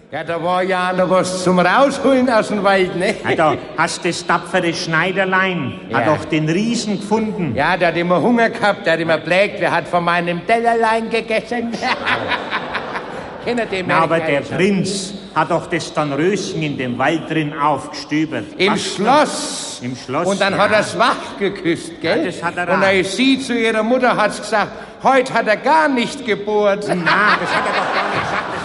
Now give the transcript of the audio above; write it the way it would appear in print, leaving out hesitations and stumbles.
Ja, da war ja noch was zum Rausholen aus dem Wald, ne? Ja, da hast das tapfere Schneiderlein, Ja. hat doch den Riesen gefunden. Ja, der hat immer Hunger gehabt, der hat immer blägt, wer hat von meinem Tellerlein gegessen? Kennt ihr den? Na, aber der Prinz hat doch das Dornröschen in dem Wald drin aufgestöbert. Im Was Schloss. Im Schloss, Und dann ja. hat er's wach geküsst, gell? Ja, das hat er Und auch. dann ist sie zu ihrer Mutter, hat's gesagt, heute hat er gar nicht gebohrt. Na, das hat er doch gar nicht gesagt.